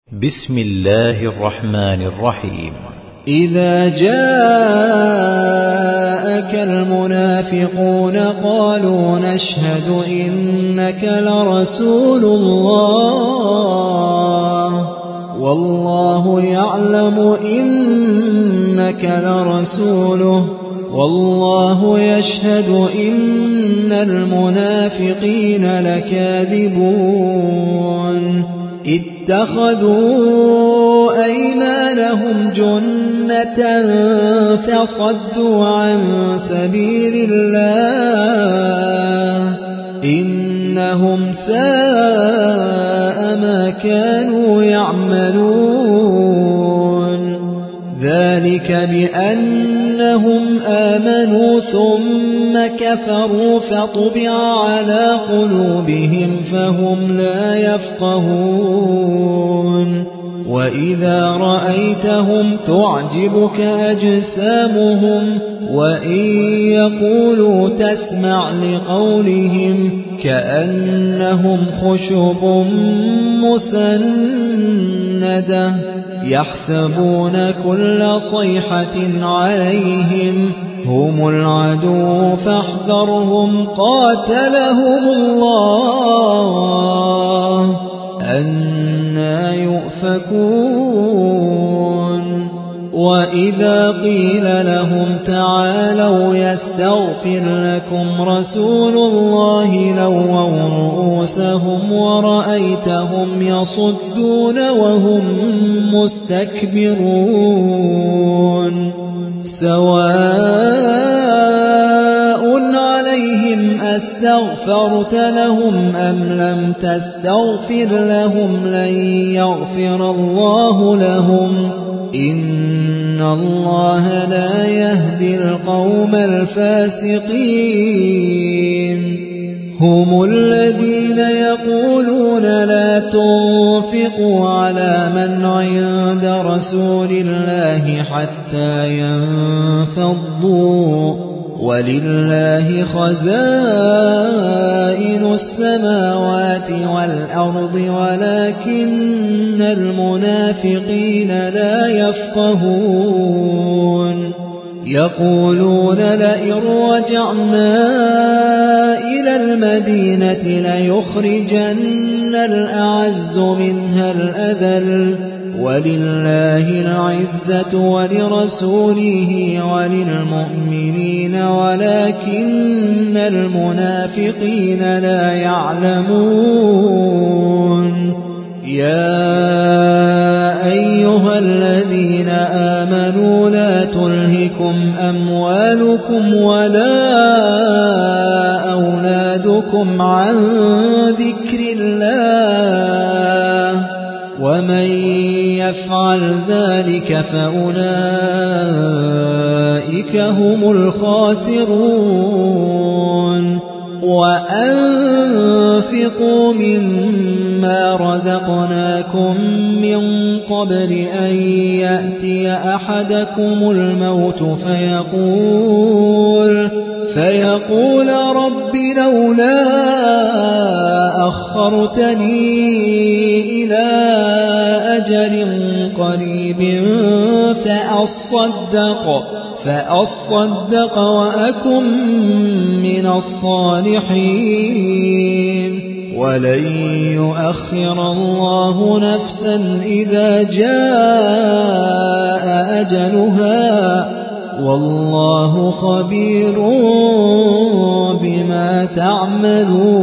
بسم الله الرحمن الرحيم. إذا جاءك المنافقون قالوا نشهد إنك لرسول الله والله يعلم إنك لرسوله والله يشهد إن المنافقين لكاذبون اتخذوا أيمانهم جنة فصدوا عن سبيل الله إنهم ساء ما كانوا يعملون ذلك بأنهم آمنوا ثم كفروا فطبع على قلوبهم فهم لا يفقهون وإذا رأيتهم تعجبك أجسامهم وإن يقولوا تسمع لقولهم كأنهم خشب مسندة يحسبون كل صيحة عليهم هم العدو فاحذرهم قاتلهم الله أنى يؤفكون وإذا قيل لهم تعالوا يستغفر لكم رسول الله لووا رؤوسهم ورأيتهم يصدون وهم مستكبرون سواء عليهم أستغفرت لهم أم لم تستغفر لهم لن يغفر الله لهم إن الله لا يهدي القوم الفاسقين هم الذين يقولون لا تنفقوا على من عند رسول الله حتى ينفضوا ولله خزائن السماوات والأرض ولكن المنافقين لا يفقهون يقولون لئن رجعنا إلى المدينة ليخرجن الأعز منها الأذل ولله العزة ولرسوله وللمؤمنين ولكن المنافقين لا يعلمون يا أيها الذين آمنوا لا تلهكم أموالكم ولا أولادكم عن ذكر الله ومن يفعل ذلك فأولئك هم الخاسرون وأنفقوا مما رزقناكم من قبل أن يأتي أحدكم الموت فيقول رب لولا أخرتني إلى أجل قريب فأصدق وأكن من الصالحين ولن يؤخر الله نفسا إذا جاء أجلها والله خبير بما تعملون